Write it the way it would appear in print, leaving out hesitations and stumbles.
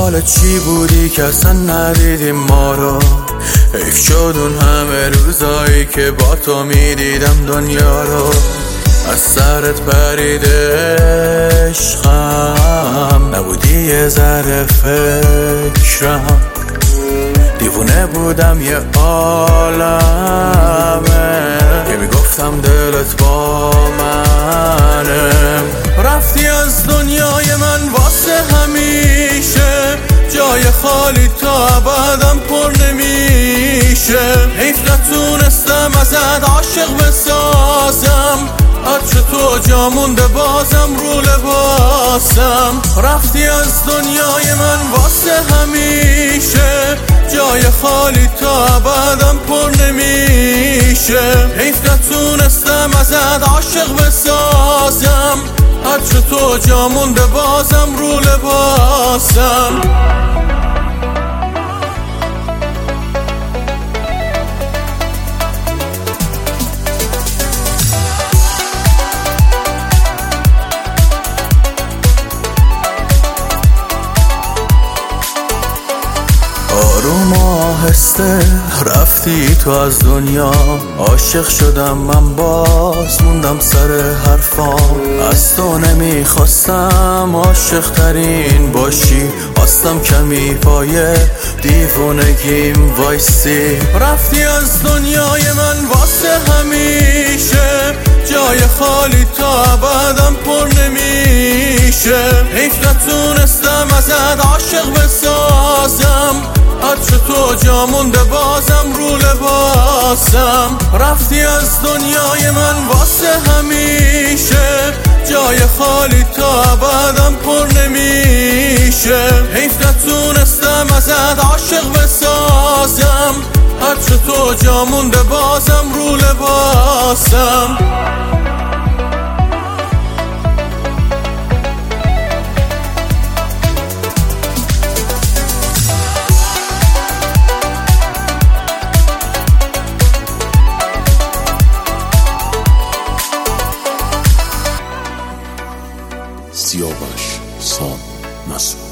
دنبال چی بودی که اصلا ندیدیم ما رو؟ حیف شد اون همه روزایی که با تو میدیدم دنیا رو. از سرت پریده عشقم، نبودی یه ذره فکرم. دیوونه بودم یه عالمه که میگفتم دلت با منه. رفتی از دنیای من واسه همیشه، جای خالی تا ابدم پر نمیشه. حیف نتونستم ازت عاشق بسازم، عطر تو جا مونده بازم رو لباسم. رفتی از دنیای من واسه همیشه، جای خالی تا ابدم پر نمیشه. حیف نتونستم ازت عاشق بسازم، عطر تو جا مونده بازم رو لباسم. آروم آهسته رفتی تو از دنیا، عاشق شدم من باز موندم سر حرفام. از تو نمیخواستم عاشق ترین باشی، خواستم کمی پای دیوونگیم وایسی. رفتی از دنیای من واسه همیشه، جای خالی تا ابدم پر نمیشه. حیف نتونستم ازت عاشق بسازم، عطر تو جا مونده بازم رو لباسم. رفتی از دنیای من واسه همیشه، جای خالی تا ابدم پر نمیشه. حیف نتونستم ازت عاشق بسازم، عطر تو جا مونده بازم رو لباسم. سیاوش سام مسعود.